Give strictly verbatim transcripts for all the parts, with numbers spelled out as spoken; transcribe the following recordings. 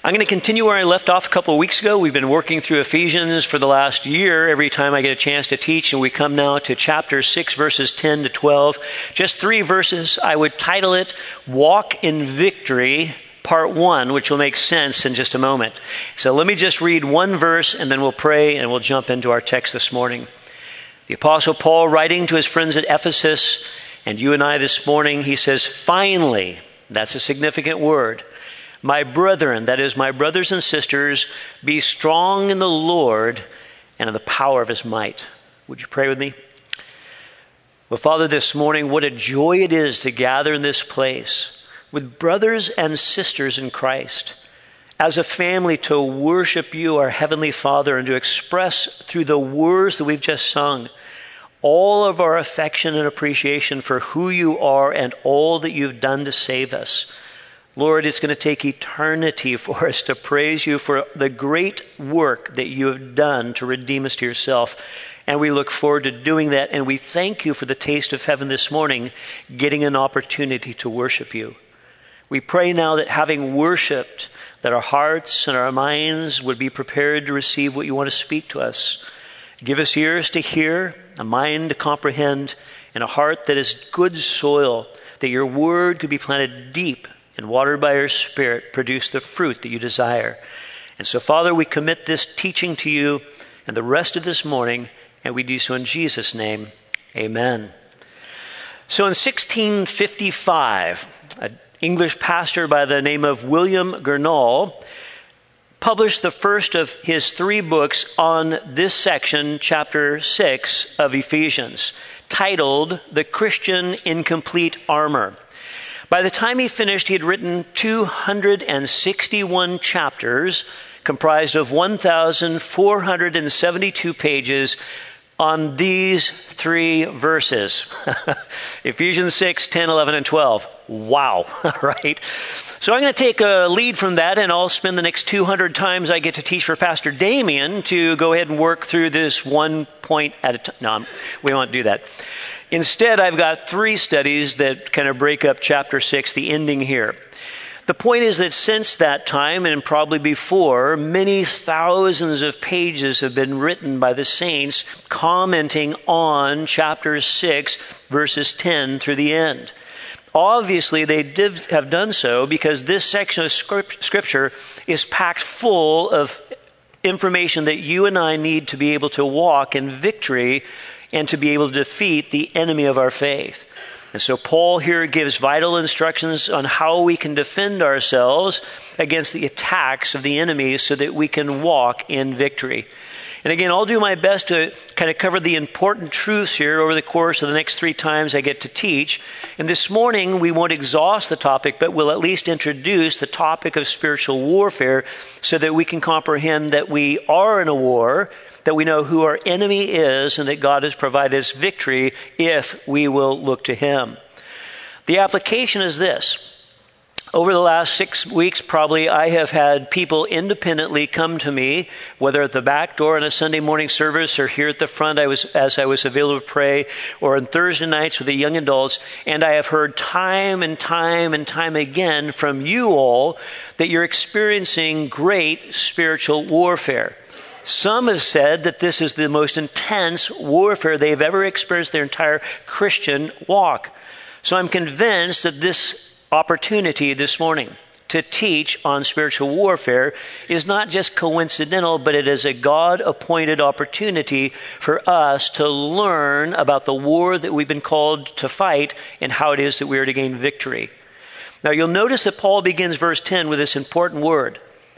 I'm going to continue where I left off a couple of weeks ago. We've been working through Ephesians for the last year every time I get a chance to teach, and we come now to chapter six, verses ten to twelve. Just three verses. I would title it, Walk in Victory, Part one, which will make sense in just a moment. So let me just read one verse, and then we'll pray, and we'll jump into our text this morning. The Apostle Paul, writing to his friends at Ephesus, and you and I this morning, he says, finally, that's a significant word, my brethren, that is, my brothers and sisters, be strong in the Lord and in the power of his might. Would you pray with me? Well, Father, this morning, what a joy it is to gather in this place with brothers and sisters in Christ, as a family to worship you, our Heavenly Father, and to express through the words that we've just sung all of our affection and appreciation for who you are and all that you've done to save us. Lord, it's going to take eternity for us to praise you for the great work that you have done to redeem us to yourself. And we look forward to doing that. And we thank you for the taste of heaven this morning, getting an opportunity to worship you. We pray now that having worshiped, that our hearts and our minds would be prepared to receive what you want to speak to us. Give us ears to hear, a mind to comprehend, and a heart that is good soil, that your word could be planted deep and watered by your Spirit, produce the fruit that you desire. And so, Father, we commit this teaching to you and the rest of this morning, and we do so in Jesus' name. Amen. So in sixteen fifty-five, an English pastor by the name of William Gurnall published the first of his three books on this section, chapter six of Ephesians, titled The Christian in Complete Armor. By the time he finished, he had written two hundred sixty-one chapters, comprised of one thousand four hundred seventy-two pages on these three verses. Ephesians six, ten, eleven, and twelve. Wow, right? So I'm going to take a lead from that, and I'll spend the next two hundred times I get to teach for Pastor Damien to go ahead and work through this one point at a time. No, we won't do that. Instead, I've got three studies that kind of break up chapter six, the ending here. The point is that since that time, and probably before, many thousands of pages have been written by the saints commenting on chapter six, verses ten through the end. Obviously, they did have done so because this section of Scripture is packed full of information that you and I need to be able to walk in victory and to be able to defeat the enemy of our faith. And so Paul here gives vital instructions on how we can defend ourselves against the attacks of the enemy so that we can walk in victory. And again, I'll do my best to kind of cover the important truths here over the course of the next three times I get to teach. And this morning, we won't exhaust the topic, but we'll at least introduce the topic of spiritual warfare so that we can comprehend that we are in a war, that we know who our enemy is, and that God has provided us victory if we will look to him. The application is this. Over the last six weeks, probably, I have had people independently come to me, whether at the back door in a Sunday morning service or here at the front I was, as I was available to pray, or on Thursday nights with the young adults, and I have heard time and time and time again from you all that you're experiencing great spiritual warfare. Some have said that this is the most intense warfare they've ever experienced their entire Christian walk. So I'm convinced that this opportunity this morning to teach on spiritual warfare is not just coincidental, but it is a God-appointed opportunity for us to learn about the war that we've been called to fight and how it is that we are to gain victory. Now, you'll notice that Paul begins verse ten with this important word.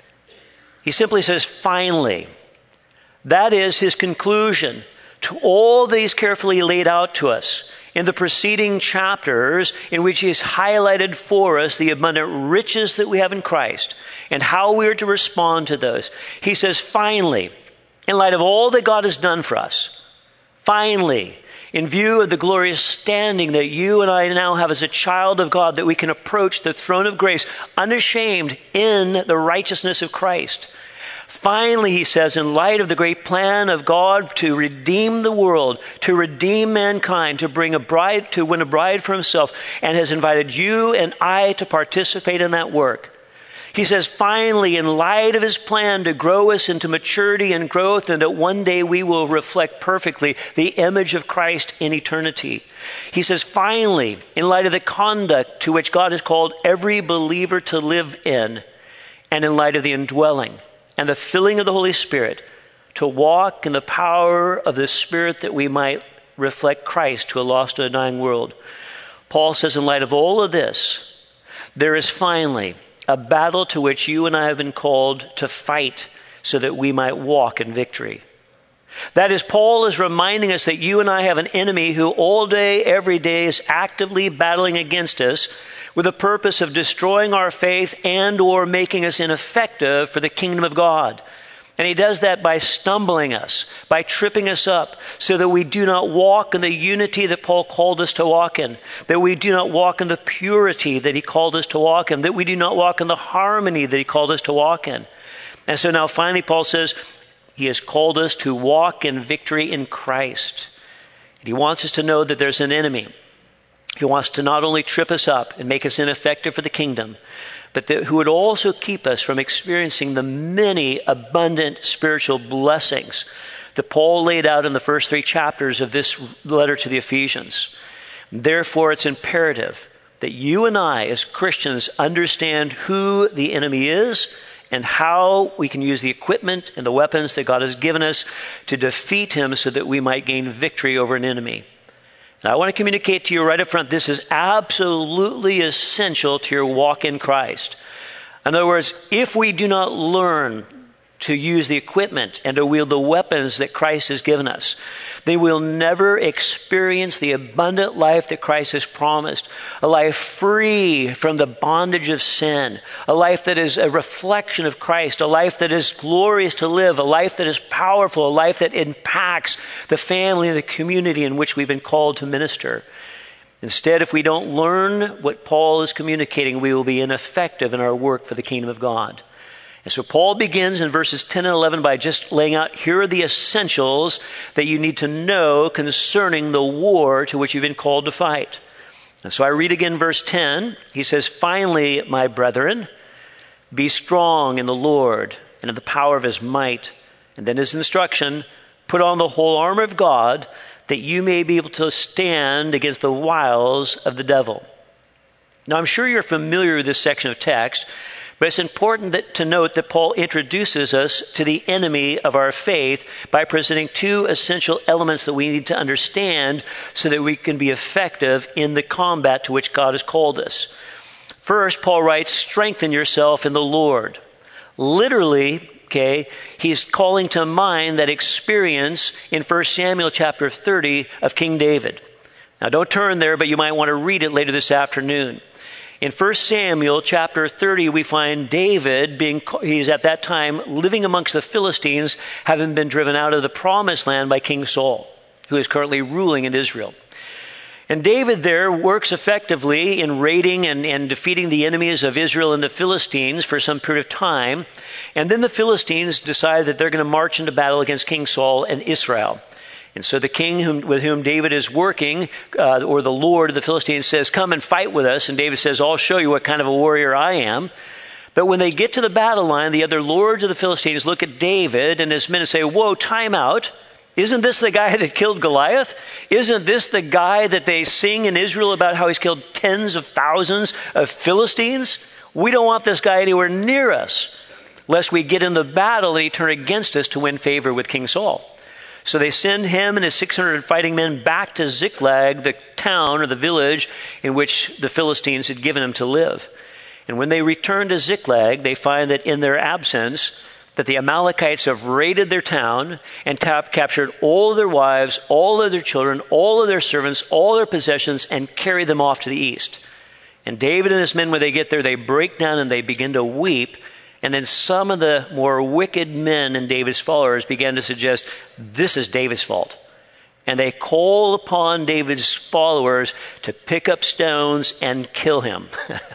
He simply says, finally. That is his conclusion to all that he's carefully laid out to us in the preceding chapters, in which he has highlighted for us the abundant riches that we have in Christ and how we are to respond to those. He says, finally, in light of all that God has done for us, finally, in view of the glorious standing that you and I now have as a child of God, that we can approach the throne of grace unashamed in the righteousness of Christ. Finally, he says, in light of the great plan of God to redeem the world, to redeem mankind, to bring a bride, to win a bride for himself, and has invited you and I to participate in that work. He says, finally, in light of his plan to grow us into maturity and growth, and that one day we will reflect perfectly the image of Christ in eternity. He says, finally, in light of the conduct to which God has called every believer to live in, and in light of the indwelling and the filling of the Holy Spirit, to walk in the power of the Spirit that we might reflect Christ to a lost and dying world. Paul says, in light of all of this, there is finally a battle to which you and I have been called to fight so that we might walk in victory. That is, Paul is reminding us that you and I have an enemy who all day, every day is actively battling against us with the purpose of destroying our faith and or making us ineffective for the kingdom of God. And he does that by stumbling us, by tripping us up, so that we do not walk in the unity that Paul called us to walk in, that we do not walk in the purity that he called us to walk in, that we do not walk in the harmony that he called us to walk in. And so now finally Paul says he has called us to walk in victory in Christ. And he wants us to know that there's an enemy. He wants to not only trip us up and make us ineffective for the kingdom, but that, who would also keep us from experiencing the many abundant spiritual blessings that Paul laid out in the first three chapters of this letter to the Ephesians. Therefore, it's imperative that you and I, as Christians, understand who the enemy is and how we can use the equipment and the weapons that God has given us to defeat him so that we might gain victory over an enemy. Now, I want to communicate to you right up front, this is absolutely essential to your walk in Christ. In other words, if we do not learn to use the equipment and to wield the weapons that Christ has given us, then we'll never experience the abundant life that Christ has promised, a life free from the bondage of sin, a life that is a reflection of Christ, a life that is glorious to live, a life that is powerful, a life that impacts the family and the community in which we've been called to minister. Instead, if we don't learn what Paul is communicating, we will be ineffective in our work for the kingdom of God. And so Paul begins in verses ten and eleven by just laying out, here are the essentials that you need to know concerning the war to which you've been called to fight. And so I read again verse ten. He says, finally, my brethren, be strong in the Lord and in the power of his might. And then his instruction, put on the whole armor of God, that you may be able to stand against the wiles of the devil. Now, I'm sure you're familiar with this section of text, but it's important that, to note that Paul introduces us to the enemy of our faith by presenting two essential elements that we need to understand so that we can be effective in the combat to which God has called us. First, Paul writes, strengthen yourself in the Lord. Literally, okay, he's calling to mind that experience in First Samuel chapter thirty of King David. Now, don't turn there, but you might want to read it later this afternoon. In First Samuel chapter thirty, we find David being, he's at that time living amongst the Philistines, having been driven out of the promised land by King Saul, who is currently ruling in Israel. And David there works effectively in raiding and, and defeating the enemies of Israel and the Philistines for some period of time. And then the Philistines decide that they're going to march into battle against King Saul and Israel. And so the king whom, with whom David is working, uh, or the Lord of the Philistines, says, come and fight with us. And David says, I'll show you what kind of a warrior I am. But when they get to the battle line, the other lords of the Philistines look at David and his men and say, whoa, time out. Isn't this the guy that killed Goliath? Isn't this the guy that they sing in Israel about how he's killed tens of thousands of Philistines? We don't want this guy anywhere near us, lest we get in the battle and he turn against us to win favor with King Saul. So they send him and his six hundred fighting men back to Ziklag, the town or the village in which the Philistines had given him to live. And when they return to Ziklag, they find that in their absence, that the Amalekites have raided their town and tap- captured all of their wives, all of their children, all of their servants, all their possessions, and carried them off to the east. And David and his men, when they get there, they break down and they begin to weep. And then some of the more wicked men and David's followers began to suggest, this is David's fault. And they call upon David's followers to pick up stones and kill him.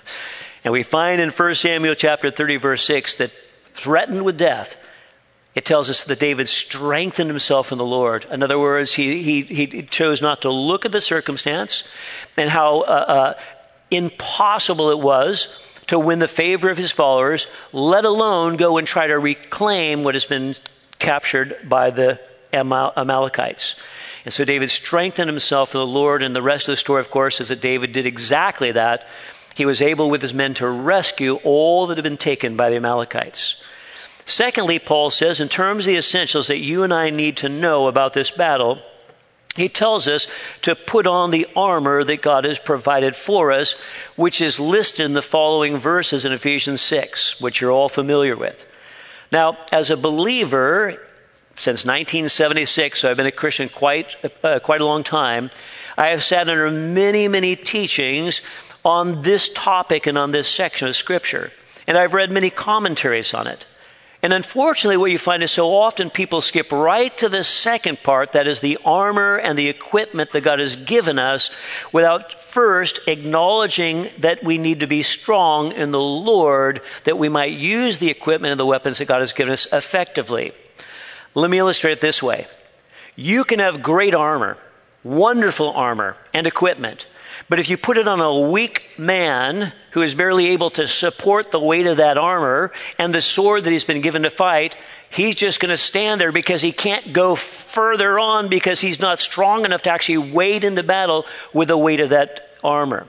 And we find in First Samuel chapter thirty, verse six, that threatened with death, it tells us that David strengthened himself in the Lord. In other words, he, he, he chose not to look at the circumstance and how uh, uh, impossible it was to win the favor of his followers, let alone go and try to reclaim what has been captured by the Amal- Amalekites. And so David strengthened himself in the Lord, and the rest of the story, of course, is that David did exactly that. He was able with his men to rescue all that had been taken by the Amalekites. Secondly, Paul says, in terms of the essentials that you and I need to know about this battle, he tells us to put on the armor that God has provided for us, which is listed in the following verses in Ephesians six, which you're all familiar with. Now, as a believer, since nineteen seventy-six, so I've been a Christian quite, uh, quite a long time, I have sat under many, many teachings on this topic and on this section of Scripture. And I've read many commentaries on it. And unfortunately, what you find is so often people skip right to the second part, that is the armor and the equipment that God has given us, without first acknowledging that we need to be strong in the Lord, that we might use the equipment and the weapons that God has given us effectively. Let me illustrate it this way. You can have great armor, wonderful armor and equipment, but if you put it on a weak man who is barely able to support the weight of that armor and the sword that he's been given to fight, he's just going to stand there because he can't go further on because he's not strong enough to actually wade into battle with the weight of that armor.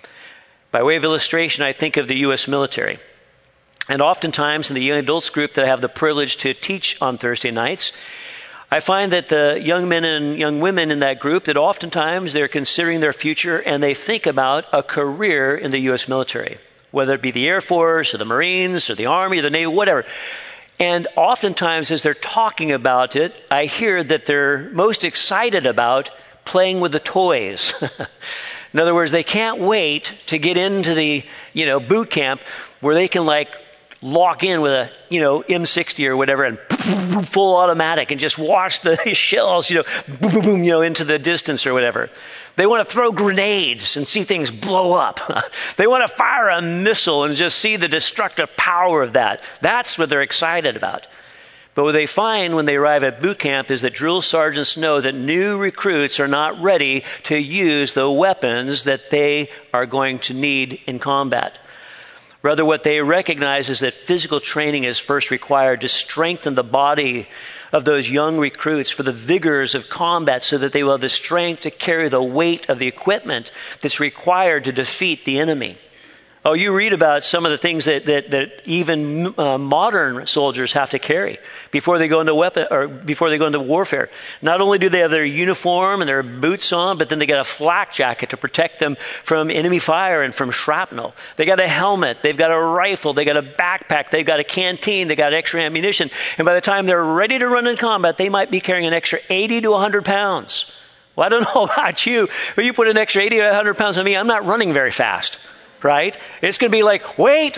By way of illustration, I think of the U S military. And oftentimes in the young adults group that I have the privilege to teach on Thursday nights, I find that the young men and young women in that group, that oftentimes they're considering their future and they think about a career in the U S military, whether it be the Air Force or the Marines or the Army or the Navy, whatever. And oftentimes as they're talking about it, I hear that they're most excited about playing with the toys. In other words, they can't wait to get into the, you know, boot camp where they can like lock in with a, you know, M sixty or whatever and full automatic and just watch the shells, you know, boom, boom, boom, you know, into the distance or whatever. They want to throw grenades and see things blow up. They want to fire a missile and just see the destructive power of that. That's what they're excited about. But what they find when they arrive at boot camp is that drill sergeants know that new recruits are not ready to use the weapons that they are going to need in combat. Rather, what they recognize is that physical training is first required to strengthen the body of those young recruits for the vigors of combat so that they will have the strength to carry the weight of the equipment that's required to defeat the enemy. Oh, you read about some of the things that, that, that even uh, modern soldiers have to carry before they go into weapon or before they go into warfare. Not only do they have their uniform and their boots on, but then they got a flak jacket to protect them from enemy fire and from shrapnel. They got a helmet, they've got a rifle, they got a backpack, they've got a canteen, they got extra ammunition. And by the time they're ready to run in combat, they might be carrying an extra eighty to one hundred pounds. Well, I don't know about you, but you put an extra eighty to one hundred pounds on me, I'm not running very fast. Right? It's going to be like, wait,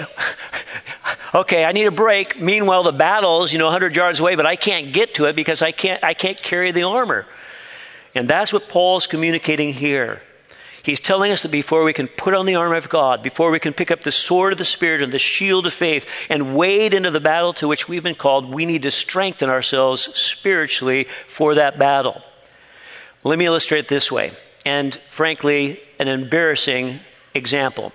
okay, I need a break. Meanwhile, the battle's, you know, one hundred yards away, but I can't get to it because I can't, I can't carry the armor. And that's what Paul's communicating here. He's telling us that before we can put on the armor of God, before we can pick up the sword of the Spirit and the shield of faith and wade into the battle to which we've been called, we need to strengthen ourselves spiritually for that battle. Let me illustrate it this way, and frankly, an embarrassing example.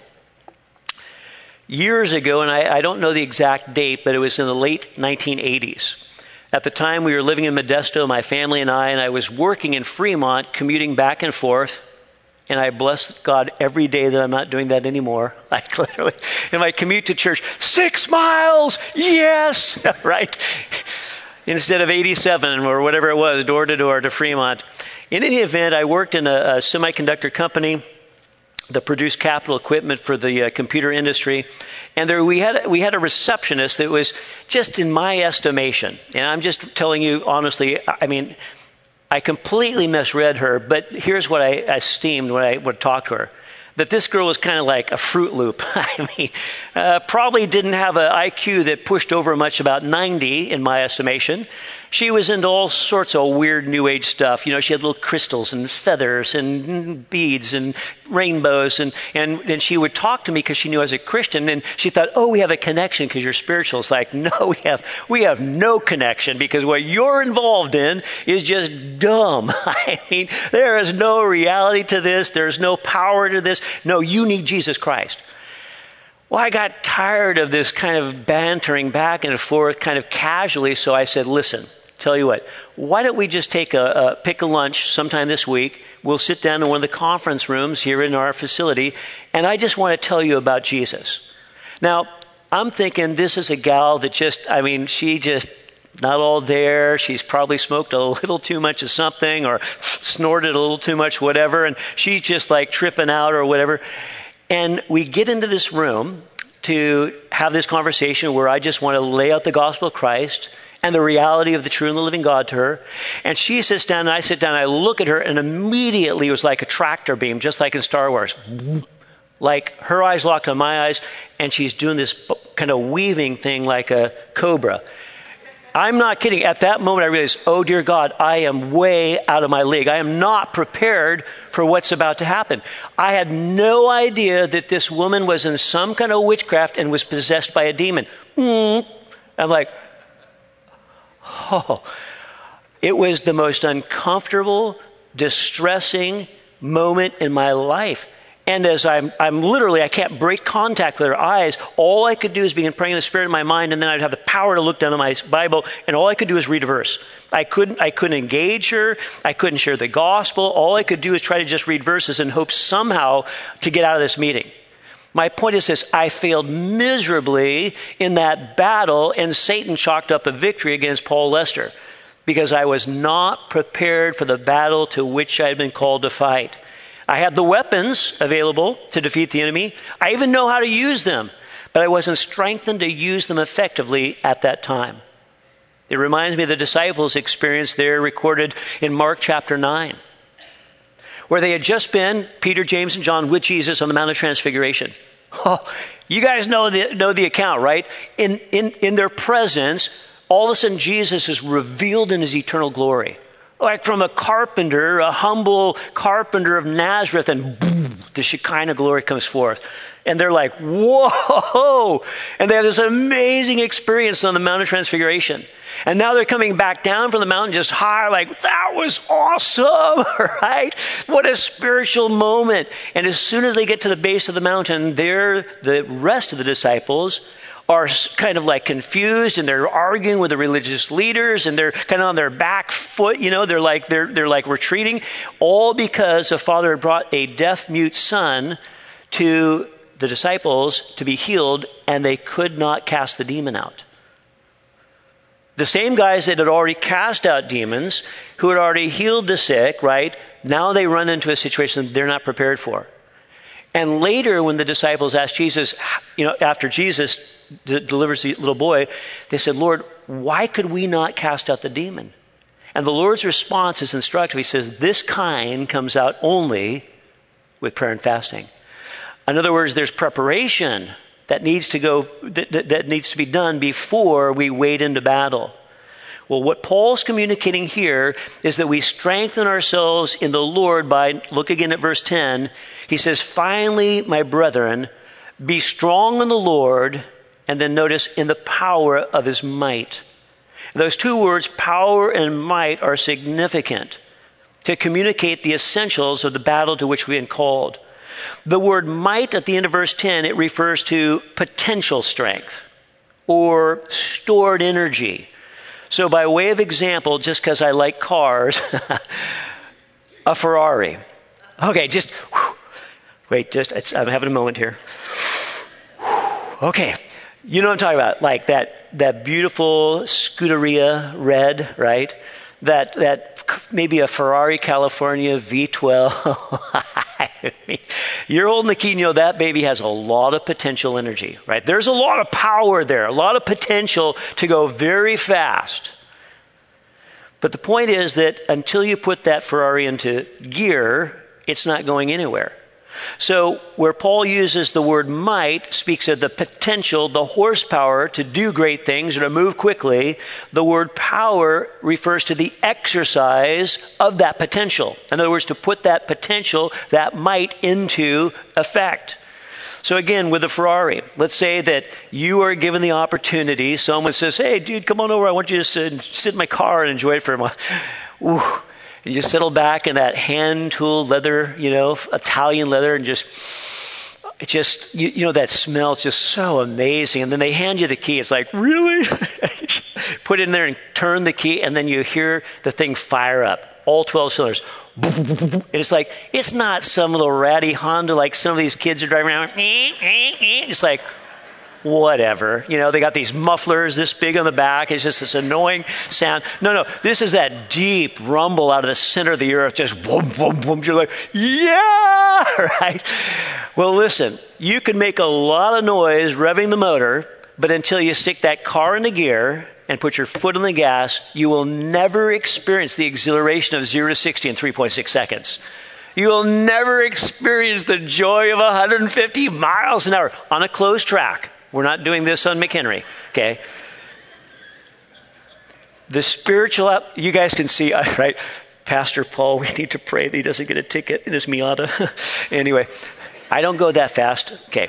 Years ago, and I, I don't know the exact date, but it was in the late nineteen eighties. At the time, we were living in Modesto, my family and I, and I was working in Fremont, commuting back and forth. And I bless God every day that I'm not doing that anymore. Like literally, in my commute to church, six miles, yes, right? Instead of eighty-seven or whatever it was, door to door to Fremont. In any event, I worked in a, a semiconductor company that produced capital equipment for the uh, computer industry. And there we had, we had a receptionist that was just in my estimation. And I'm just telling you honestly, I mean, I completely misread her, but here's what I esteemed when I would talk to her. That this girl was kind of like a Fruit Loop. I mean, uh, probably didn't have an I Q that pushed over much about ninety in my estimation. She was into all sorts of weird New Age stuff. You know, she had little crystals and feathers and beads and rainbows. And, and, and she would talk to me because she knew I was a Christian. And she thought, oh, we have a connection because you're spiritual. It's like, no, we have, we have no connection because what you're involved in is just dumb. I mean, there is no reality to this. There's no power to this. No, you need Jesus Christ. Well, I got tired of this kind of bantering back and forth kind of casually, so I said, listen, tell you what, why don't we just take a, a pick a lunch sometime this week? We'll sit down in one of the conference rooms here in our facility, and I just want to tell you about Jesus. Now, I'm thinking this is a gal that just, I mean, she just not all there. She's probably smoked a little too much of something or snorted a little too much, whatever, and she's just like tripping out or whatever. And we get into this room to have this conversation where I just want to lay out the gospel of Christ and the reality of the true and the living God to her. And she sits down and I sit down and I look at her, and immediately it was like a tractor beam, just like in Star Wars. Like her eyes locked on my eyes, and she's doing this kind of weaving thing like a cobra. I'm not kidding. At that moment, I realized, oh, dear God, I am way out of my league. I am not prepared for what's about to happen. I had no idea that this woman was in some kind of witchcraft and was possessed by a demon. Mm. I'm like, oh, it was the most uncomfortable, distressing moment in my life. And as I'm, I'm literally, I can't break contact with her eyes. All I could do is begin praying in the Spirit in my mind, and then I'd have the power to look down at my Bible, and all I could do is read a verse. I couldn't, I couldn't engage her. I couldn't share the gospel. All I could do is try to just read verses and hope somehow to get out of this meeting. My point is this: I failed miserably in that battle, and Satan chalked up a victory against Paul Lester because I was not prepared for the battle to which I had been called to fight. I had the weapons available to defeat the enemy. I even know how to use them, but I wasn't strengthened to use them effectively at that time. It reminds me of the disciples' experience there recorded in Mark chapter nine, where they had just been, Peter, James, and John, with Jesus on the Mount of Transfiguration. Oh, you guys know the, know the account, right? In, in, in their presence, all of a sudden Jesus is revealed in his eternal glory. Like from a carpenter, a humble carpenter of Nazareth, and boom, the Shekinah glory comes forth. And they're like, whoa! And they have this amazing experience on the Mount of Transfiguration. And now they're coming back down from the mountain just high, like, that was awesome, right? What a spiritual moment. And as soon as they get to the base of the mountain, there, the rest of the disciples are kind of like confused, and they're arguing with the religious leaders, and they're kind of on their back foot, you know, they're like, they're, they're like retreating, all because the Father had brought a deaf, mute son to the disciples to be healed, and they could not cast the demon out. The same guys that had already cast out demons, who had already healed the sick, right? Now they run into a situation they're not prepared for. And later, when the disciples asked Jesus, you know, after Jesus d- delivers the little boy, they said, Lord, why could we not cast out the demon? And the Lord's response is instructive. He says, this kind comes out only with prayer and fasting. In other words, there's preparation that needs to go, that, that needs to be done before we wade into battle. Well, what Paul's communicating here is that we strengthen ourselves in the Lord by, look again at verse ten. He says, finally, my brethren, be strong in the Lord, and then notice, in the power of his might. Those two words, power and might, are significant to communicate the essentials of the battle to which we've been called. The word might at the end of verse ten, it refers to potential strength or stored energy. So by way of example, just because I like cars, a Ferrari. Okay, just, whew, wait, just, it's, I'm having a moment here. Okay, you know what I'm talking about, like that that beautiful Scuderia red, right? That that maybe a Ferrari California V twelve. You're holding the key and you know that baby has a lot of potential energy, right? There's a lot of power there, a lot of potential to go very fast. But the point is that until you put that Ferrari into gear, it's not going anywhere. So where Paul uses the word might speaks of the potential, the horsepower to do great things or to move quickly. The word power refers to the exercise of that potential. In other words, to put that potential, that might, into effect. So again, with the Ferrari, let's say that you are given the opportunity. Someone says, hey, dude, come on over. I want you to sit, sit in my car and enjoy it for a while. Ooh. You just settle back in that hand-tooled leather, you know, Italian leather, and just it just, you, you know, that smell is just so amazing. And then they hand you the key. It's like, really? Put it in there and turn the key, and then you hear the thing fire up, all twelve cylinders. And it's like, it's not some little ratty Honda like some of these kids are driving around. It's like, whatever. You know, they got these mufflers this big on the back. It's just this annoying sound. No, no, this is that deep rumble out of the center of the earth, just boom, boom, boom. You're like, yeah, right? Well, listen, you can make a lot of noise revving the motor, but until you stick that car into gear and put your foot on the gas, you will never experience the exhilaration of zero to sixty in three point six seconds. You will never experience the joy of one hundred fifty miles an hour on a closed track. We're not doing this on McHenry, okay? The spiritual, app, you guys can see, right? Pastor Paul, we need to pray that he doesn't get a ticket in his Miata. Anyway, I don't go that fast. Okay.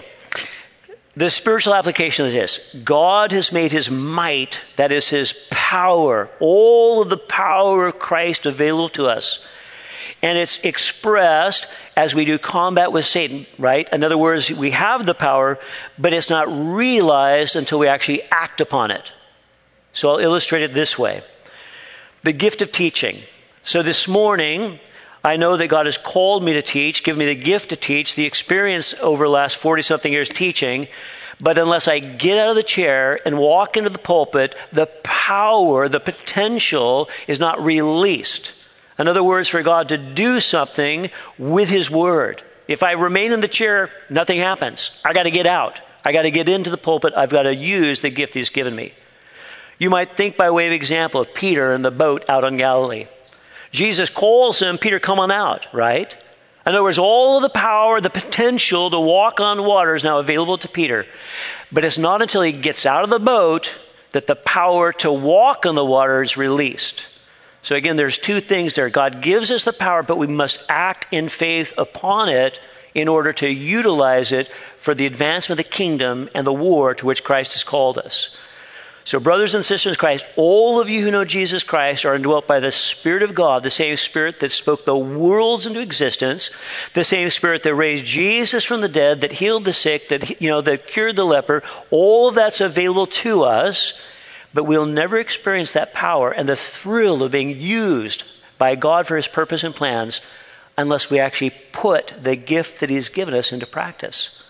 The spiritual application is this. God has made his might, that is his power, all of the power of Christ available to us. And it's expressed as we do combat with Satan, right? In other words, we have the power, but it's not realized until we actually act upon it. So I'll illustrate it this way. The gift of teaching. So this morning, I know that God has called me to teach, given me the gift to teach, the experience over the last forty-something years teaching. But unless I get out of the chair and walk into the pulpit, the power, the potential is not released. In other words, for God to do something with his word. If I remain in the chair, nothing happens. I got to get out. I got to get into the pulpit. I've got to use the gift he's given me. You might think by way of example of Peter in the boat out on Galilee. Jesus calls him, Peter, come on out, right? In other words, all of the power, the potential to walk on water is now available to Peter. But it's not until he gets out of the boat that the power to walk on the water is released. So again, there's two things there. God gives us the power, but we must act in faith upon it in order to utilize it for the advancement of the kingdom and the war to which Christ has called us. So brothers and sisters in Christ, all of you who know Jesus Christ are indwelt by the Spirit of God, the same Spirit that spoke the worlds into existence, the same Spirit that raised Jesus from the dead, that healed the sick, that, you know, that cured the leper. All of that's available to us. But we'll never experience that power and the thrill of being used by God for his purpose and plans unless we actually put the gift that he's given us into practice.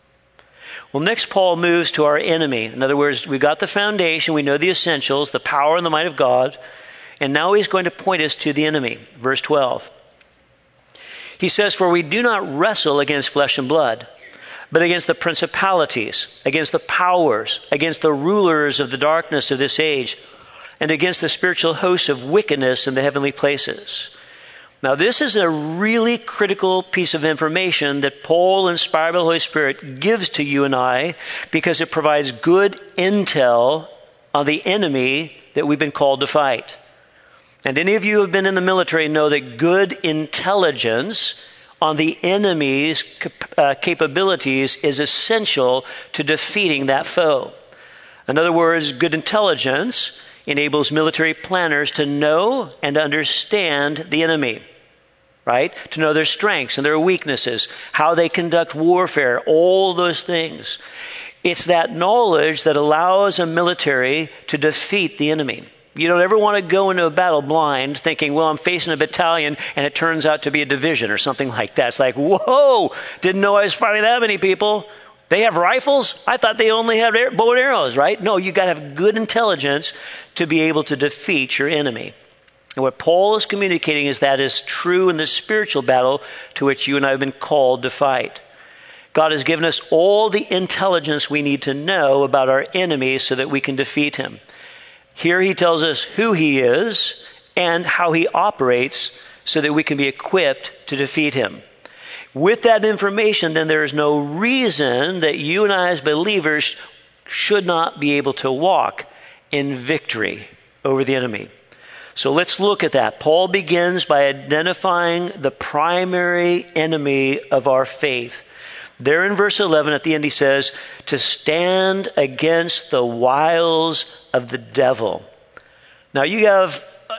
Well, next Paul moves to our enemy. In other words, we've got the foundation, we know the essentials, the power and the might of God, and now he's going to point us to the enemy. Verse twelve. He says, for we do not wrestle against flesh and blood, but against the principalities, against the powers, against the rulers of the darkness of this age, and against the spiritual hosts of wickedness in the heavenly places. Now, this is a really critical piece of information that Paul, inspired by the Holy Spirit, gives to you and I because it provides good intel on the enemy that we've been called to fight. And any of you who have been in the military know that good intelligence on the enemy's uh, capabilities is essential to defeating that foe. In other words, good intelligence enables military planners to know and understand the enemy, right? To know their strengths and their weaknesses, how they conduct warfare, all those things. It's that knowledge that allows a military to defeat the enemy. You don't ever want to go into a battle blind thinking, well, I'm facing a battalion and it turns out to be a division or something like that. It's like, whoa, didn't know I was fighting that many people. They have rifles? I thought they only had air, bow and arrows, right? No, you got to have good intelligence to be able to defeat your enemy. And what Paul is communicating is that is true in the spiritual battle to which you and I have been called to fight. God has given us all the intelligence we need to know about our enemy so that we can defeat him. Here he tells us who he is and how he operates so that we can be equipped to defeat him. With that information, then there is no reason that you and I as believers should not be able to walk in victory over the enemy. So let's look at that. Paul begins by identifying the primary enemy of our faith. There in verse eleven at the end he says, to stand against the wiles of the devil. Now you have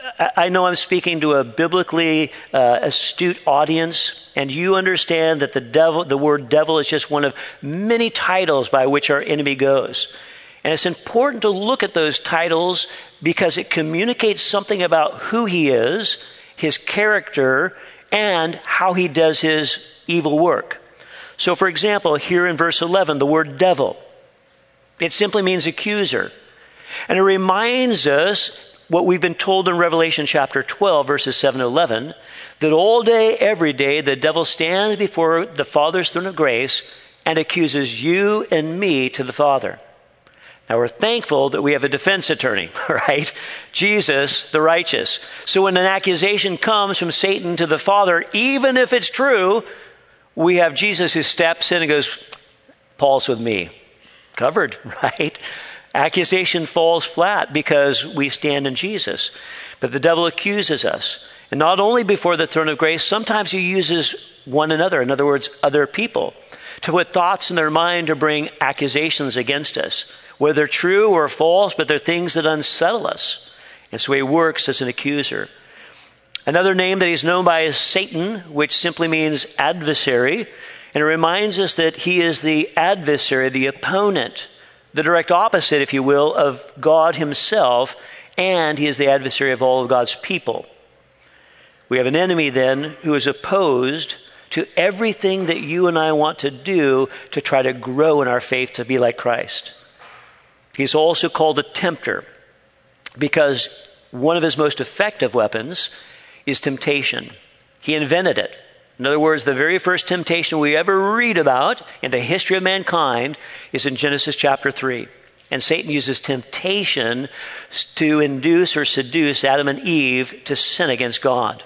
I know I'm speaking to a biblically uh, astute audience, and you understand that the devil, the word devil is just one of many titles by which our enemy goes. And it's important to look at those titles because it communicates something about who he is, his character, and how he does his evil work. So, for example, here in verse eleven, the word devil, it simply means accuser. And it reminds us what we've been told in Revelation chapter twelve, verses seven to eleven, that all day, every day, the devil stands before the Father's throne of grace and accuses you and me to the Father. Now, we're thankful that we have a defense attorney, right? Jesus, the righteous. So when an accusation comes from Satan to the Father, even if it's true, we have Jesus who steps in and goes, Paul's with me. Covered, right? Accusation falls flat because we stand in Jesus. But the devil accuses us. And not only before the throne of grace, sometimes he uses one another, in other words, other people, to put thoughts in their mind to bring accusations against us, whether true or false, but they're things that unsettle us. And so he works as an accuser. Another name that he's known by is Satan, which simply means adversary. And it reminds us that he is the adversary, the opponent, the direct opposite, if you will, of God himself, and he is the adversary of all of God's people. We have an enemy then who is opposed to everything that you and I want to do to try to grow in our faith to be like Christ. He's also called a tempter because one of his most effective weapons is temptation. He invented it. In other words, the very first temptation we ever read about in the history of mankind is in Genesis chapter three. And Satan uses temptation to induce or seduce Adam and Eve to sin against God.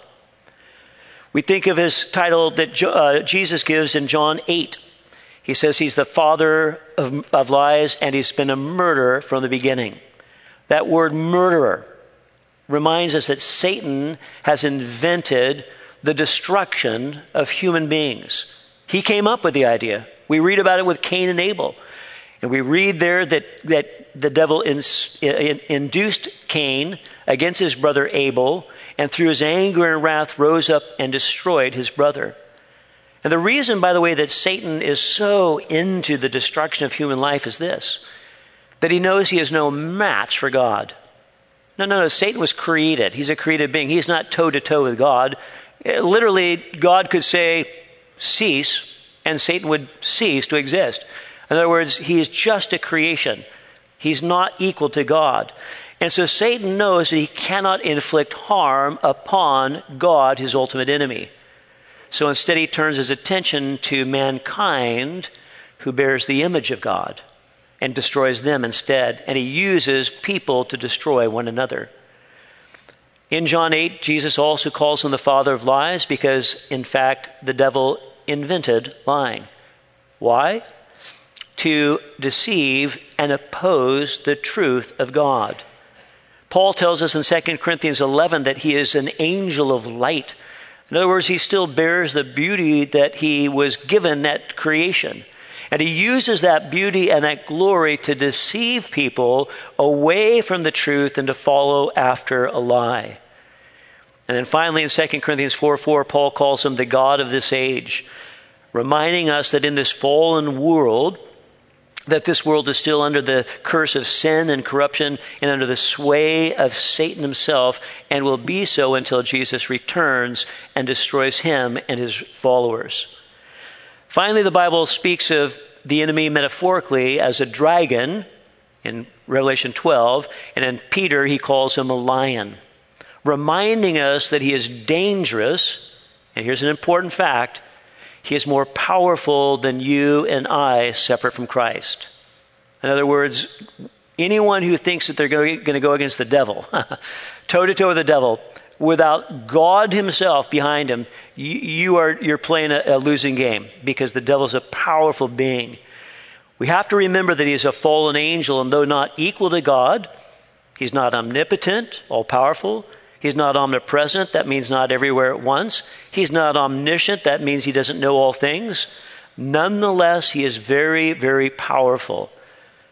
We think of his title that uh, Jesus gives in John eight. He says he's the father of, of lies and he's been a murderer from the beginning. That word murderer reminds us that Satan has invented the destruction of human beings. He came up with the idea. We read about it with Cain and Abel. And we read there that, that the devil in, in, induced Cain against his brother Abel, and through his anger and wrath rose up and destroyed his brother. And the reason, by the way, that Satan is so into the destruction of human life is this, that he knows he is no match for God. No, no, no, Satan was created. He's a created being. He's not toe-to-toe with God. Literally, God could say, cease, and Satan would cease to exist. In other words, he is just a creation. He's not equal to God. And so Satan knows that he cannot inflict harm upon God, his ultimate enemy. So instead he turns his attention to mankind who bears the image of God and destroys them instead. And he uses people to destroy one another. In John eight, Jesus also calls him the father of lies because, in fact, the devil invented lying. Why? To deceive and oppose the truth of God. Paul tells us in Second Corinthians eleven that he is an angel of light. In other words, he still bears the beauty that he was given at creation. And he uses that beauty and that glory to deceive people away from the truth and to follow after a lie. And then finally in Second Corinthians four four, Paul calls him the God of this age, reminding us that in this fallen world, that this world is still under the curse of sin and corruption and under the sway of Satan himself, and will be so until Jesus returns and destroys him and his followers. Finally, the Bible speaks of the enemy metaphorically as a dragon in Revelation twelve, and in Peter he calls him a lion, reminding us that he is dangerous. And here's an important fact: he is more powerful than you and I separate from Christ. In other words, anyone who thinks that they're going to go against the devil, toe-to-toe with the devil, without God himself behind him, you, you are, you're playing a, a losing game, because the devil is a powerful being. We have to remember that he is a fallen angel, and though not equal to God, he's not omnipotent, all-powerful. He's not omnipresent. That means not everywhere at once. He's not omniscient. That means he doesn't know all things. Nonetheless, he is very, very powerful.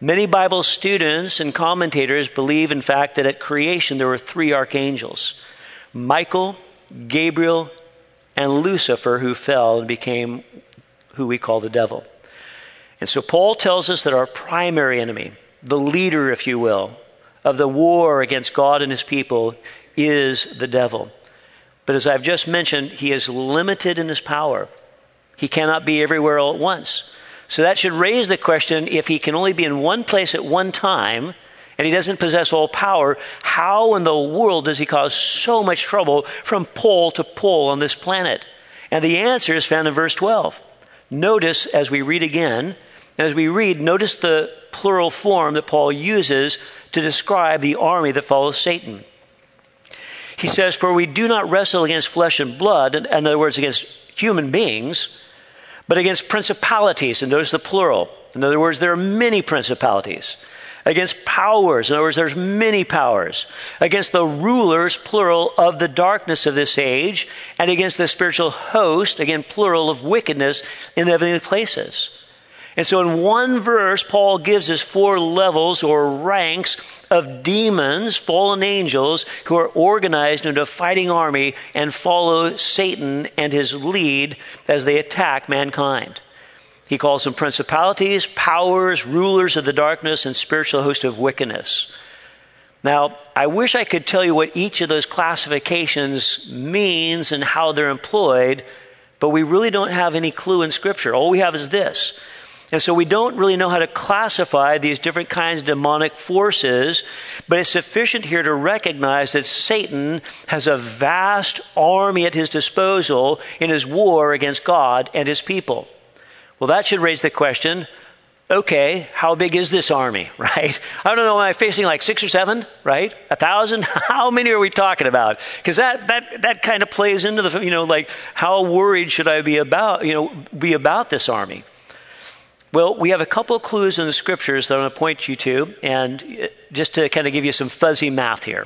Many Bible students and commentators believe, in fact, that at creation there were three archangels: Michael, Gabriel, and Lucifer, who fell and became who we call the devil. And so Paul tells us that our primary enemy, the leader, if you will, of the war against God and his people is the devil. But as I've just mentioned, he is limited in his power. He cannot be everywhere all at once. So that should raise the question, if he can only be in one place at one time, and he doesn't possess all power, how in the world does he cause so much trouble from pole to pole on this planet? And the answer is found in verse twelve. Notice as we read again, and as we read, notice the plural form that Paul uses to describe the army that follows Satan. He says, "For we do not wrestle against flesh and blood," in other words, against human beings, "but against principalities," and notice the plural. In other words, there are many principalities. Against powers, in other words, there's many powers. Against the rulers, plural, of the darkness of this age, and against the spiritual host, again, plural, of wickedness in the heavenly places. And so in one verse, Paul gives us four levels or ranks of demons, fallen angels, who are organized into a fighting army and follow Satan and his lead as they attack mankind. He calls them principalities, powers, rulers of the darkness, and spiritual host of wickedness. Now, I wish I could tell you what each of those classifications means and how they're employed, but we really don't have any clue in Scripture. All we have is this. And so we don't really know how to classify these different kinds of demonic forces, but it's sufficient here to recognize that Satan has a vast army at his disposal in his war against God and his people. Well, that should raise the question, okay, how big is this army, right? I don't know, am I facing like six or seven, right? A thousand? How many are we talking about? Because that that that kind of plays into the, you know, like, how worried should I be about, you know, be about this army? Well, we have a couple of clues in the Scriptures that I'm going to point you to, and just to kind of give you some fuzzy math here.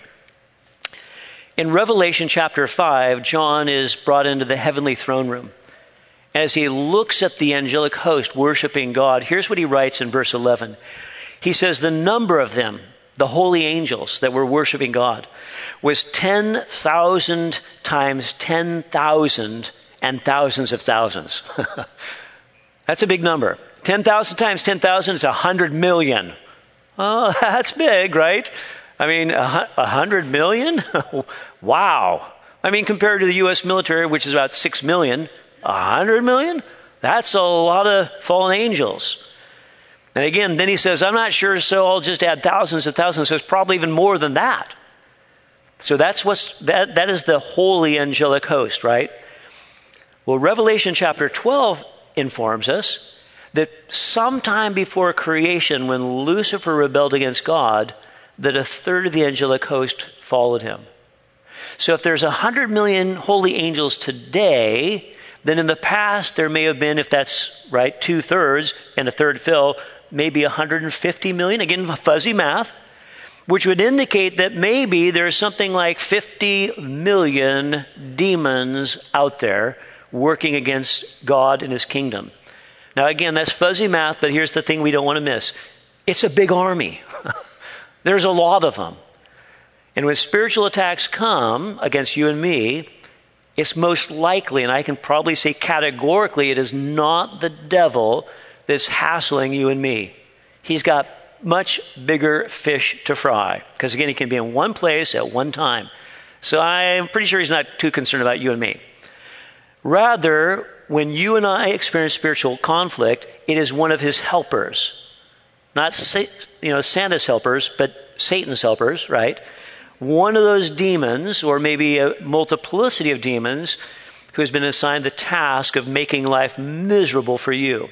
In Revelation chapter five, John is brought into the heavenly throne room. As he looks at the angelic host worshiping God, here's what he writes in verse eleven. He says, "The number of them, the holy angels that were worshiping God, was ten thousand times ten thousand and thousands of thousands." That's a big number. ten thousand times ten thousand is one hundred million. Oh, that's big, right? I mean, one hundred million? Wow. I mean, compared to the U S military, which is about six million, one hundred million? That's a lot of fallen angels. And again, then he says, I'm not sure, so I'll just add thousands of thousands. So it's probably even more than that. So that's what's that that is the holy angelic host, right? Well, Revelation chapter twelve informs us that sometime before creation, when Lucifer rebelled against God, that a third of the angelic host followed him. So if there's one hundred million holy angels today, then in the past there may have been, if that's right, two-thirds and a third fell, maybe one hundred fifty million, again, fuzzy math, which would indicate that maybe there's something like fifty million demons out there working against God and his kingdom. Now, again, that's fuzzy math, but here's the thing we don't want to miss. It's a big army. There's a lot of them. And when spiritual attacks come against you and me, it's most likely, and I can probably say categorically, it is not the devil that's hassling you and me. He's got much bigger fish to fry. Because again, he can be in one place at one time. So I'm pretty sure he's not too concerned about you and me. Rather, when you and I experience spiritual conflict, it is one of his helpers. Not you know Santa's helpers, but Satan's helpers, right? One of those demons, or maybe a multiplicity of demons, who has been assigned the task of making life miserable for you.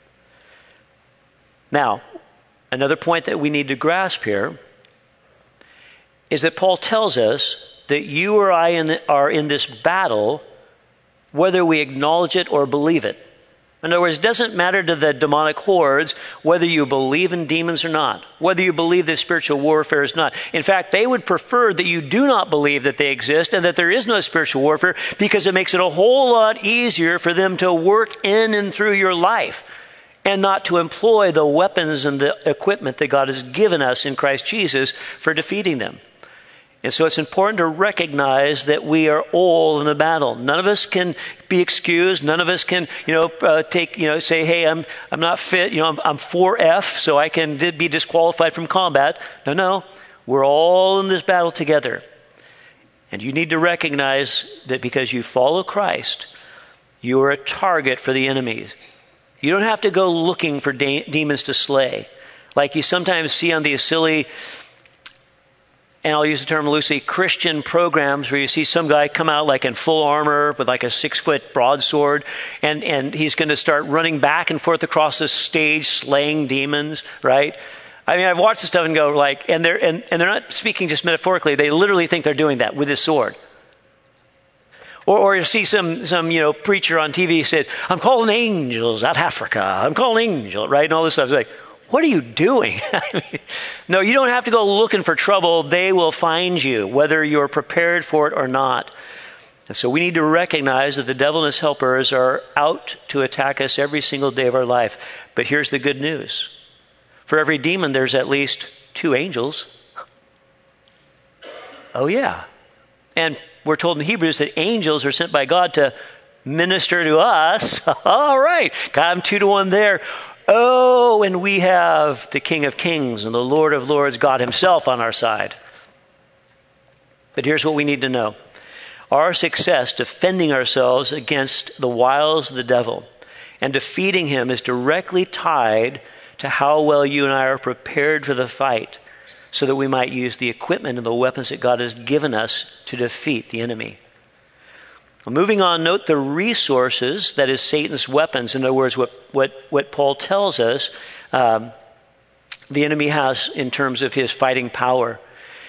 Now, another point that we need to grasp here is that Paul tells us that you or I in the, are in this battle whether we acknowledge it or believe it. In other words, it doesn't matter to the demonic hordes whether you believe in demons or not, whether you believe that spiritual warfare is not. In fact, they would prefer that you do not believe that they exist and that there is no spiritual warfare, because it makes it a whole lot easier for them to work in and through your life. and not to employ the weapons and the equipment that God has given us in Christ Jesus for defeating them. And so it's important to recognize that we are all in a battle. None of us can be excused. None of us can, you know, uh, take, you know, say, hey, I'm I'm not fit. You know, I'm, I'm four F, so I can di- be disqualified from combat. No, no. We're all in this battle together. And you need to recognize that because you follow Christ, you are a target for the enemies. You don't have to go looking for de- demons to slay. Like you sometimes see on these silly, and I'll use the term loosely, Christian programs where you see some guy come out like in full armor with like a six-foot broadsword, and, and he's going to start running back and forth across the stage slaying demons, right? I mean, I've watched this stuff and go like, and they're and, and they're not speaking just metaphorically. They literally think they're doing that with his sword. Or, or you see some some you know preacher on T V said, "I'm calling angels out of Africa. I'm calling angels," right? And all this stuff. It's like, what are you doing? I mean, no, you don't have to go looking for trouble. They will find you, whether you're prepared for it or not. And so we need to recognize that the devil and his helpers are out to attack us every single day of our life. But here's the good news. For every demon, there's at least two angels. Oh, yeah. And we're told in Hebrews that angels are sent by God to minister to us. All right. Got him two to one there. Oh, and we have the King of Kings and the Lord of Lords, God himself on our side. But here's what we need to know. Our success defending ourselves against the wiles of the devil and defeating him is directly tied to how well you and I are prepared for the fight so that we might use the equipment and the weapons that God has given us to defeat the enemy. Well, moving on, note the resources, that is Satan's weapons. In other words, what, what, what Paul tells us um, the enemy has in terms of his fighting power.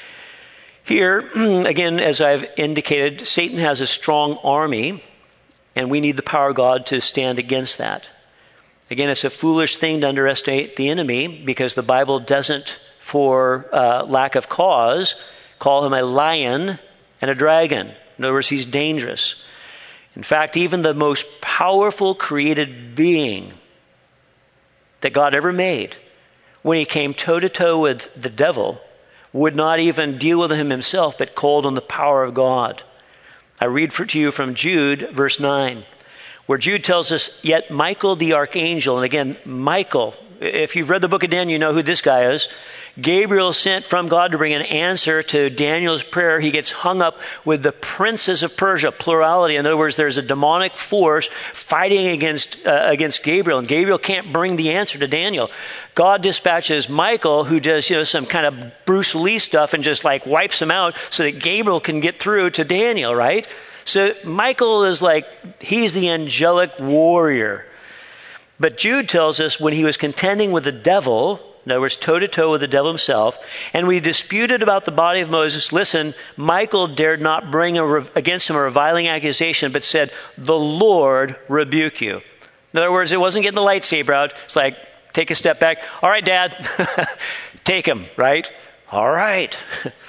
Here, again, as I've indicated, Satan has a strong army, and we need the power of God to stand against that. Again, it's a foolish thing to underestimate the enemy because the Bible doesn't, for uh, lack of cause, call him a lion and a dragon. In other words, he's dangerous. In fact, even the most powerful created being that God ever made, when he came toe-to-toe with the devil, would not even deal with him himself, but called on the power of God. I read for to you from Jude, verse nine. Where Jude tells us, yet Michael the archangel, and again, Michael, if you've read the book of Daniel, you know who this guy is. Gabriel sent from God to bring an answer to Daniel's prayer. He gets hung up with the princes of Persia, plurality. In other words, there's a demonic force fighting against uh, against Gabriel, and Gabriel can't bring the answer to Daniel. God dispatches Michael, who does you know some kind of Bruce Lee stuff and just like wipes him out so that Gabriel can get through to Daniel, right? So Michael is like, he's the angelic warrior. But Jude tells us when he was contending with the devil, in other words, toe-to-toe with the devil himself, and we disputed about the body of Moses, listen, Michael dared not bring a, against him a reviling accusation, but said, the Lord rebuke you. In other words, it wasn't getting the lightsaber out. It's like, take a step back. All right, Dad, take him, right? All right.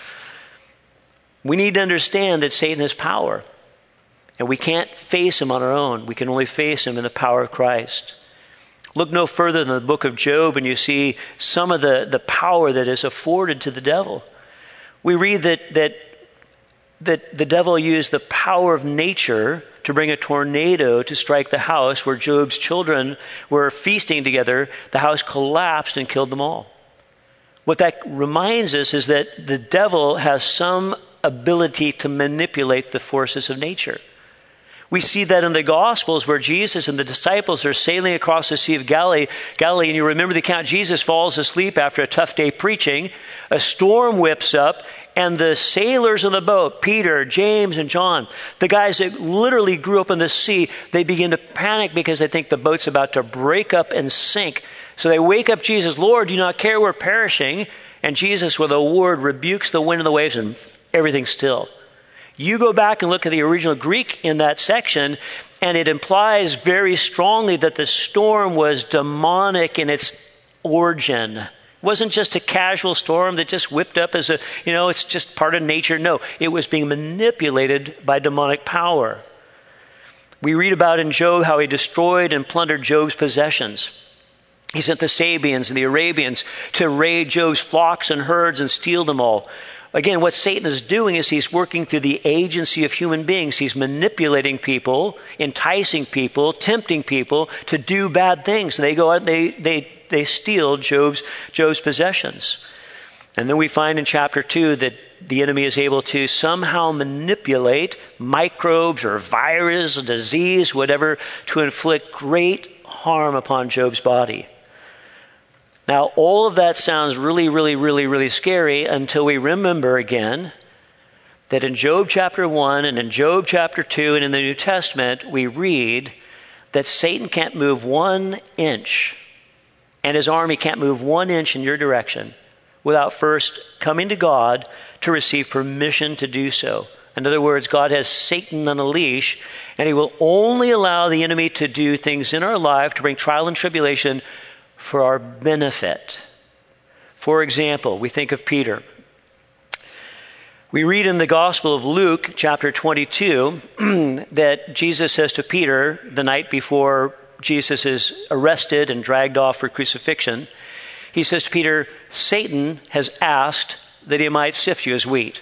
We need to understand that Satan has power. And we can't face him on our own. We can only face him in the power of Christ. Look no further than the book of Job, and you see some of the, the power that is afforded to the devil. We read that, that, that the devil used the power of nature to bring a tornado to strike the house where Job's children were feasting together. The house collapsed and killed them all. What that reminds us is that the devil has some ability to manipulate the forces of nature. We see that in the Gospels where Jesus and the disciples are sailing across the Sea of Galilee, Galilee, and you remember the account, Jesus falls asleep after a tough day preaching. A storm whips up, and the sailors in the boat, Peter, James, and John, the guys that literally grew up in the sea, they begin to panic because they think the boat's about to break up and sink. So they wake up Jesus, Lord, do you not care we're perishing? And Jesus, with a word, rebukes the wind and the waves, and everything's still. You go back and look at the original Greek in that section, and it implies very strongly that the storm was demonic in its origin. It wasn't just a casual storm that just whipped up as a, you know, it's just part of nature. No, it was being manipulated by demonic power. We read about in Job how he destroyed and plundered Job's possessions. He sent the Sabians and the Arabians to raid Job's flocks and herds and steal them all. Again, what Satan is doing is he's working through the agency of human beings. He's manipulating people, enticing people, tempting people to do bad things. And they go out and they, they, they steal Job's, Job's possessions. And then we find in chapter two that the enemy is able to somehow manipulate microbes or virus or disease, whatever, to inflict great harm upon Job's body. Now, all of that sounds really, really, really, really scary until we remember again that in Job chapter one and in Job chapter two and in the New Testament, we read that Satan can't move one inch and his army can't move one inch in your direction without first coming to God to receive permission to do so. In other words, God has Satan on a leash, and he will only allow the enemy to do things in our life to bring trial and tribulation for our benefit. For example, we think of Peter. We read in the Gospel of Luke, chapter twenty-two, that Jesus says to Peter the night before Jesus is arrested and dragged off for crucifixion, he says to Peter, Satan has asked that he might sift you as wheat.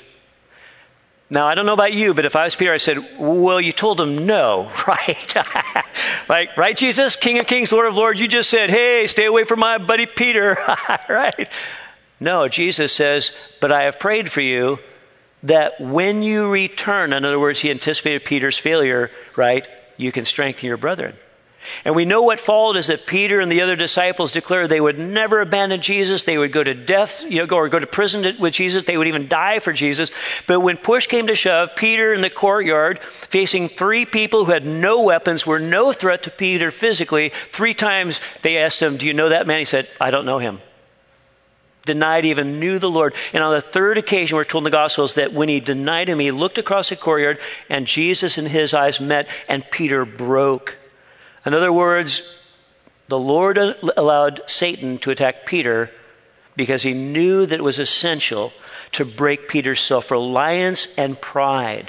Now, I don't know about you, but if I was Peter, I said, well, you told him no, right? Like, right, Jesus, King of Kings, Lord of Lords, you just said, hey, stay away from my buddy Peter, right? No, Jesus says, but I have prayed for you that when you return, in other words, he anticipated Peter's failure, right? You can strengthen your brethren. And we know what followed is that Peter and the other disciples declared they would never abandon Jesus. They would go to death, you know, go or go to prison to, with Jesus. They would even die for Jesus. But when push came to shove, Peter in the courtyard, facing three people who had no weapons, were no threat to Peter physically. Three times they asked him, do you know that man? He said, I don't know him. Denied he even knew the Lord. And on the third occasion, we're told in the Gospels that when he denied him, he looked across the courtyard and Jesus and his eyes met and Peter broke. In other words, the Lord allowed Satan to attack Peter because he knew that it was essential to break Peter's self-reliance and pride.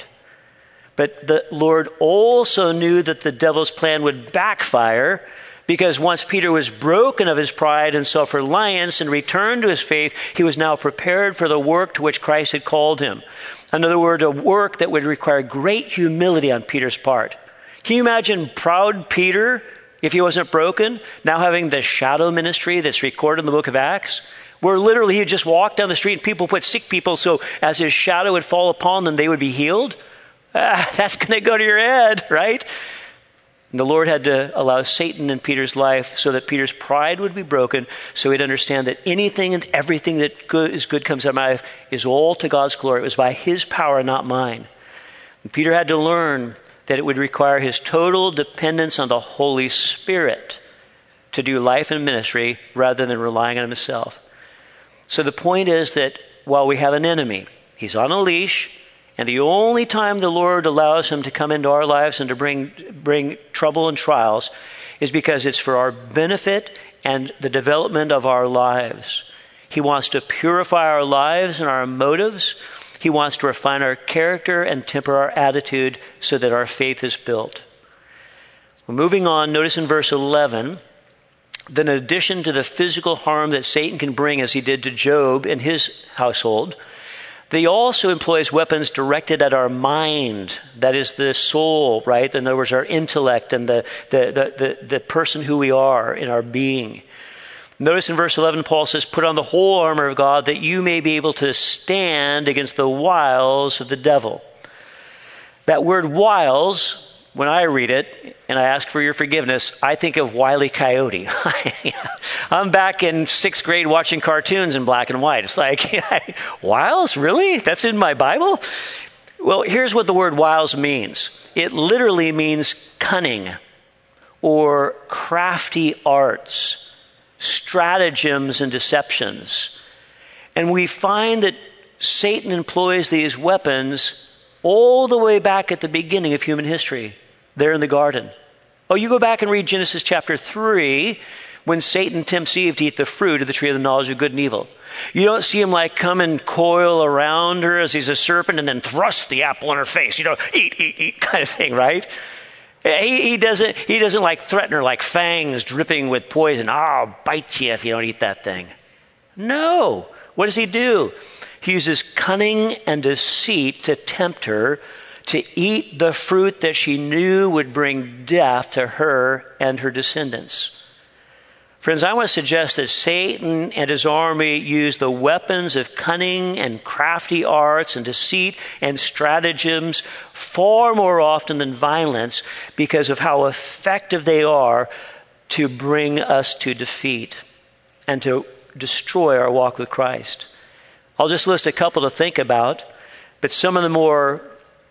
But the Lord also knew that the devil's plan would backfire because once Peter was broken of his pride and self-reliance and returned to his faith, he was now prepared for the work to which Christ had called him. In other words, a work that would require great humility on Peter's part. Can you imagine proud Peter, if he wasn't broken, now having the shadow ministry that's recorded in the book of Acts, where literally he would just walk down the street and people put sick people so as his shadow would fall upon them, they would be healed? Ah, that's going to go to your head, right? And the Lord had to allow Satan in Peter's life so that Peter's pride would be broken, so he'd understand that anything and everything that good, is good comes out of my life is all to God's glory. It was by his power, not mine. And Peter had to learn that it would require his total dependence on the Holy Spirit to do life and ministry rather than relying on himself. So the point is that while we have an enemy, he's on a leash, and the only time the Lord allows him to come into our lives and to bring, bring trouble and trials is because it's for our benefit and the development of our lives. He wants to purify our lives and our motives. He wants to refine our character and temper our attitude so that our faith is built. We're moving on. Notice in verse eleven that in addition to the physical harm that Satan can bring as he did to Job and his household, that he also employs weapons directed at our mind. That is the soul, right? In other words, our intellect and the, the, the, the, the person who we are in our being. Notice in verse eleven, Paul says, put on the whole armor of God that you may be able to stand against the wiles of the devil. That word wiles, when I read it, and I ask for your forgiveness, I think of Wile E. Coyote. I'm back in sixth grade watching cartoons in black and white. It's like, wiles? Really? That's in my Bible? Well, here's what the word wiles means. It literally means cunning or crafty arts, stratagems and deceptions. And we find that Satan employs these weapons all the way back at the beginning of human history, there in the garden. Oh, you go back and read Genesis chapter three, when Satan tempts Eve to eat the fruit of the tree of the knowledge of good and evil. You don't see him like come and coil around her as he's a serpent and then thrust the apple in her face, you know, eat, eat, eat kind of thing, right? He, he doesn't he doesn't like threaten her like fangs dripping with poison. Oh, I'll bite you if you don't eat that thing. No. What does he do? He uses cunning and deceit to tempt her to eat the fruit that she knew would bring death to her and her descendants. Friends, I want to suggest that Satan and his army use the weapons of cunning and crafty arts and deceit and stratagems far more often than violence because of how effective they are to bring us to defeat and to destroy our walk with Christ. I'll just list a couple to think about, but some of the more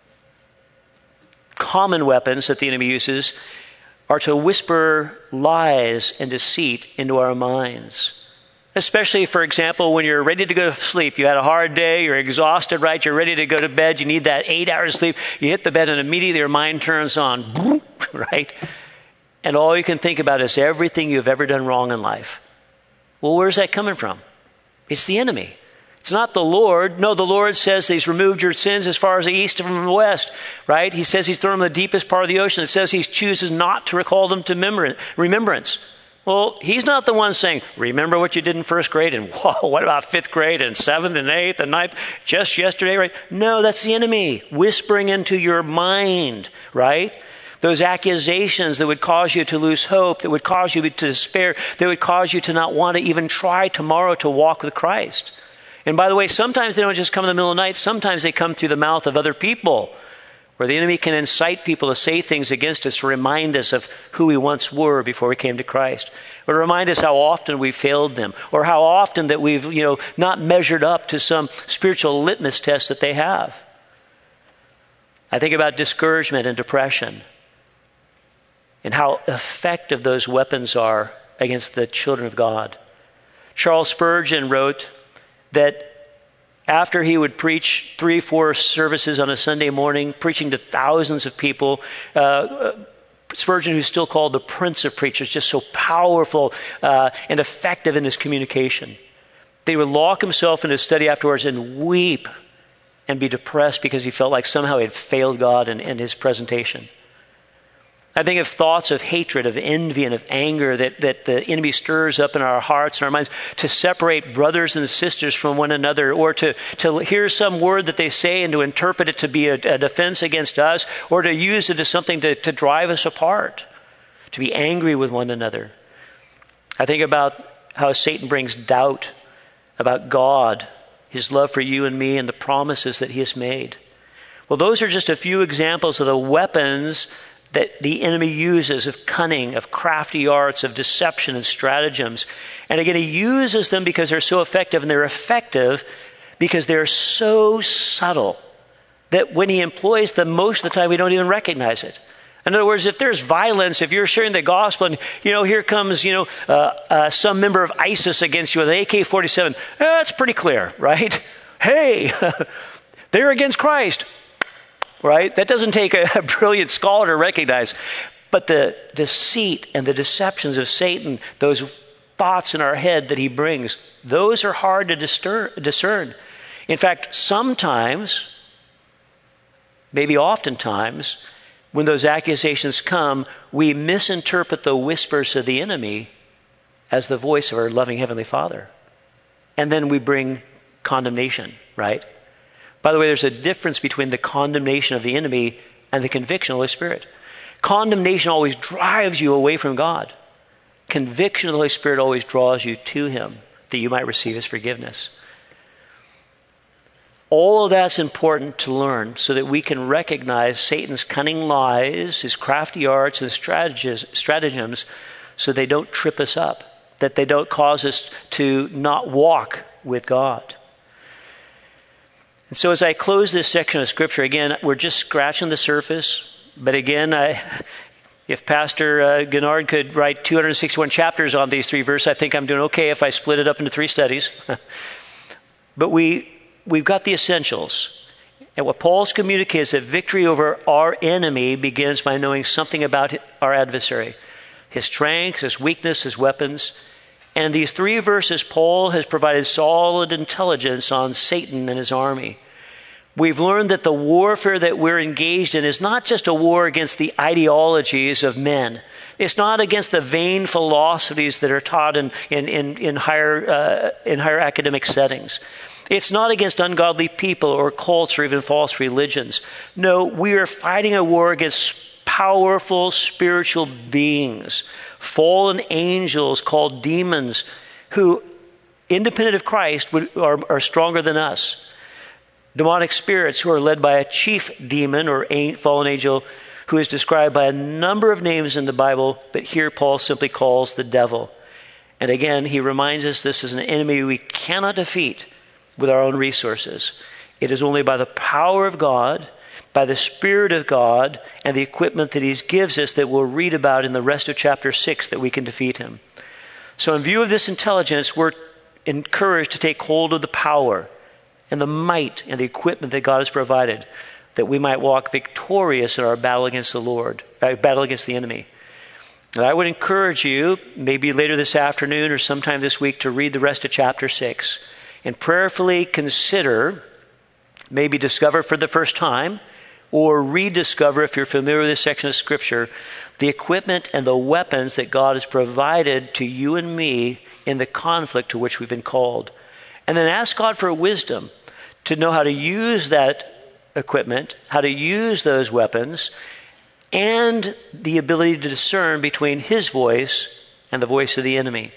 common weapons that the enemy uses are to whisper lies and deceit into our minds. Especially, for example, when you're ready to go to sleep. You had a hard day, you're exhausted, right? You're ready to go to bed, you need that eight hours of sleep. You hit the bed and immediately your mind turns on, right? And all you can think about is everything you've ever done wrong in life. Well, where's that coming from? It's the enemy. It's not the Lord. No, the Lord says he's removed your sins as far as the east from the west, right? He says he's thrown them in the deepest part of the ocean. It says he chooses not to recall them to remembrance. Well, he's not the one saying, remember what you did in first grade, and whoa, what about fifth grade and seventh and eighth and ninth, just yesterday, right? No, that's the enemy whispering into your mind, right? Those accusations that would cause you to lose hope, that would cause you to despair, that would cause you to not want to even try tomorrow to walk with Christ. And by the way, sometimes they don't just come in the middle of the night. Sometimes they come through the mouth of other people, where the enemy can incite people to say things against us to remind us of who we once were before we came to Christ, or to remind us how often we failed them, or how often that we've, you know, not measured up to some spiritual litmus test that they have. I think about discouragement and depression and how effective those weapons are against the children of God. Charles Spurgeon wrote that after he would preach three, four services on a Sunday morning, preaching to thousands of people, uh, Spurgeon, who's still called the Prince of Preachers, just so powerful uh, and effective in his communication, they would lock himself in his study afterwards and weep and be depressed because he felt like somehow he had failed God in, in his presentation. I think of thoughts of hatred, of envy, and of anger that, that the enemy stirs up in our hearts and our minds to separate brothers and sisters from one another, or to, to hear some word that they say and to interpret it to be a, a defense against us, or to use it as something to, to drive us apart, to be angry with one another. I think about how Satan brings doubt about God, his love for you and me, and the promises that he has made. Well, those are just a few examples of the weapons that the enemy uses of cunning, of crafty arts, of deception and stratagems. And again, he uses them because they're so effective, and they're effective because they're so subtle that when he employs them, most of the time we don't even recognize it. In other words, if there's violence, if you're sharing the gospel and, you know, here comes, you know, uh, uh, some member of ISIS against you with an A K forty-seven, eh, that's pretty clear, right? Hey, they're against Christ. Right? That doesn't take a, a brilliant scholar to recognize. But the deceit and the deceptions of Satan, those thoughts in our head that he brings, those are hard to discern. discern. In fact, sometimes, maybe oftentimes, when those accusations come, we misinterpret the whispers of the enemy as the voice of our loving Heavenly Father. And then we bring condemnation, right? By the way, there's a difference between the condemnation of the enemy and the conviction of the Holy Spirit. Condemnation always drives you away from God. Conviction of the Holy Spirit always draws you to him, that you might receive his forgiveness. All of that's important to learn so that we can recognize Satan's cunning lies, his crafty arts, and stratagems, so they don't trip us up, that they don't cause us to not walk with God. And so as I close this section of Scripture, again, we're just scratching the surface. But again, I, if Pastor uh, Gennard could write two hundred sixty-one chapters on these three verses, I think I'm doing okay if I split it up into three studies. But we, we've got the essentials. And what Paul's communicating is that victory over our enemy begins by knowing something about our adversary, his strengths, his weakness, his weapons. And in these three verses, Paul has provided solid intelligence on Satan and his army. We've learned that the warfare that we're engaged in is not just a war against the ideologies of men. It's not against the vain philosophies that are taught in, in, in, in, higher, uh, in higher academic settings. It's not against ungodly people or cults or even false religions. No, we are fighting a war against powerful spiritual beings, fallen angels called demons, who, independent of Christ, would, are, are stronger than us. Demonic spirits who are led by a chief demon or fallen angel who is described by a number of names in the Bible, but here Paul simply calls the devil. And again, he reminds us this is an enemy we cannot defeat with our own resources. It is only by the power of God, by the Spirit of God, and the equipment that he gives us that we'll read about in the rest of chapter six that we can defeat him. So in view of this intelligence, we're encouraged to take hold of the power and the might and the equipment that God has provided, that we might walk victorious in our battle against the Lord, uh, battle against the enemy. And I would encourage you, maybe later this afternoon or sometime this week, to read the rest of chapter six and prayerfully consider, maybe discover for the first time, or rediscover, if you're familiar with this section of Scripture, the equipment and the weapons that God has provided to you and me in the conflict to which we've been called. And then ask God for wisdom to know how to use that equipment, how to use those weapons, and the ability to discern between his voice and the voice of the enemy.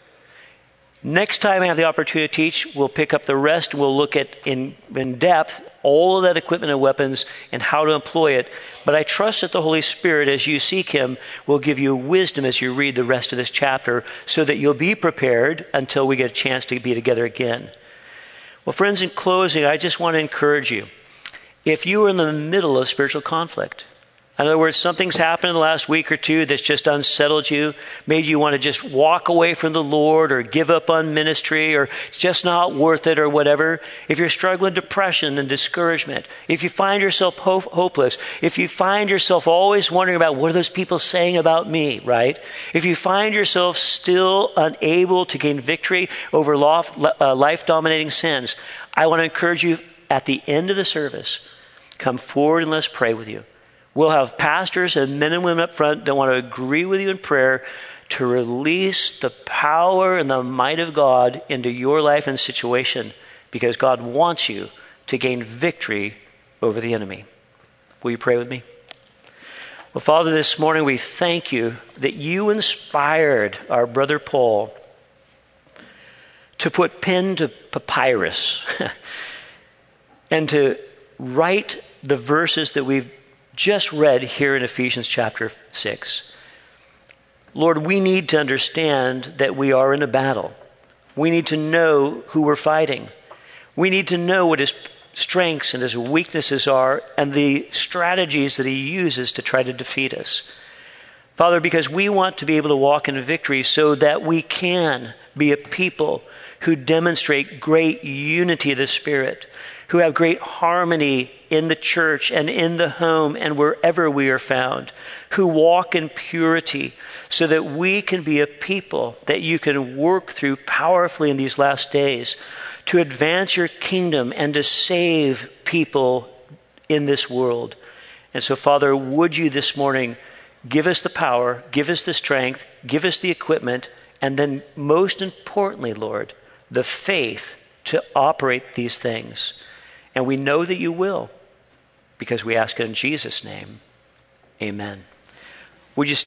Next time I have the opportunity to teach, we'll pick up the rest. We'll look at in, in depth all of that equipment and weapons and how to employ it. But I trust that the Holy Spirit, as you seek him, will give you wisdom as you read the rest of this chapter so that you'll be prepared until we get a chance to be together again. Well, friends, in closing, I just want to encourage you. If you are in the middle of spiritual conflict, in other words, something's happened in the last week or two that's just unsettled you, made you want to just walk away from the Lord or give up on ministry, or it's just not worth it or whatever. If you're struggling with depression and discouragement, if you find yourself ho- hopeless, if you find yourself always wondering about what are those people saying about me, right? If you find yourself still unable to gain victory over uh, life-dominating sins, I want to encourage you at the end of the service, come forward and let's pray with you. We'll have pastors and men and women up front that want to agree with you in prayer to release the power and the might of God into your life and situation, because God wants you to gain victory over the enemy. Will you pray with me? Well, Father, this morning we thank you that you inspired our brother Paul to put pen to papyrus and to write the verses that we've just read here in Ephesians chapter six. Lord, we need to understand that we are in a battle. We need to know who we're fighting. We need to know what his strengths and his weaknesses are and the strategies that he uses to try to defeat us. Father, because we want to be able to walk in victory so that we can be a people who demonstrate great unity of the Spirit, who have great harmony in the church and in the home and wherever we are found, who walk in purity so that we can be a people that you can work through powerfully in these last days to advance your kingdom and to save people in this world. And so, Father, would you this morning give us the power, give us the strength, give us the equipment, and then most importantly, Lord, the faith to operate these things. And we know that you will, because we ask it in Jesus' name. Amen. Would you